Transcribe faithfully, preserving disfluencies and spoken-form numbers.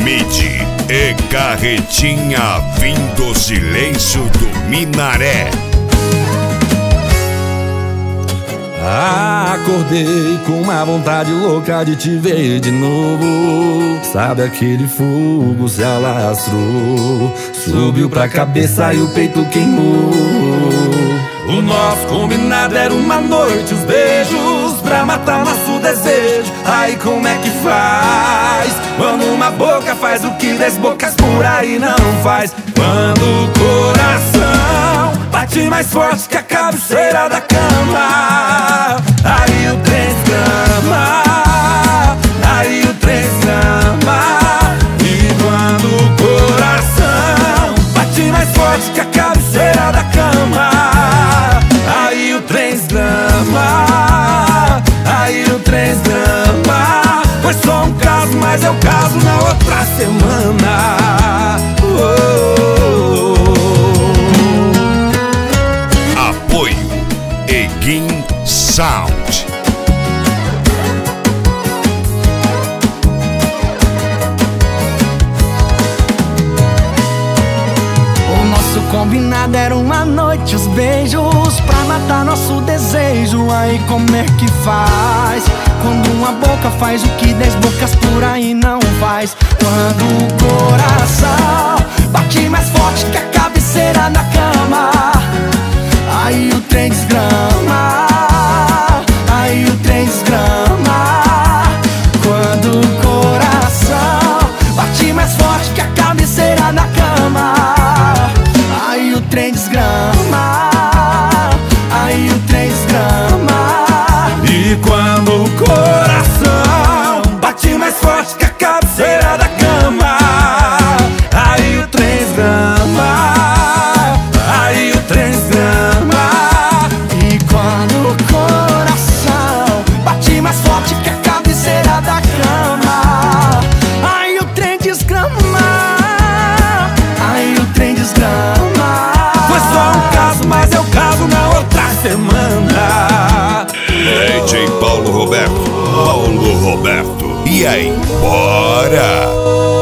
Dinamite e Carretinha vindo silêncio do Minaré. Acordei com uma vontade louca de te ver de novo. Sabe, aquele fogo se alastrou, subiu pra cabeça e o peito queimou. O nosso combinado era uma noite, os beijos pra matar nosso desejo. Aí como é que faz quando uma boca faz o que dez bocas por aí não faz? Quando o coração bate mais forte que a cabeceira da cama, aí o trem escama, aí o trem escama. E quando o coração bate mais forte que a cabeceira da cama, aí o trem escama, aí o trem escama. Foi só um caso, mas é o caso na outra semana. Oh. Apoio Eguin Sound. O nosso combinado era uma noite, os beijos pra matar nosso desejo. Aí como é que faz quando uma boca faz o que dez bocas por aí não faz? Quando o coração bate mais forte que a cabeceira da cama, aí o trem desgrama, aí o trem desgrama. Quando o coração bate mais forte que a cabeceira da cama, aí o trem desgrama, aí o trem desgrama. E quando o coração bate mais forte que a cabeceira da cama, aí o trem desgrama, aí o trem desgrama. E quando o coração bate mais forte que a cabeceira da cama, aí o trem desgrama, aí o trem desgrama. Foi só um caso, mas é o caso na outra semana. D J Paulo Roberto, Paulo Roberto. E aí, bora!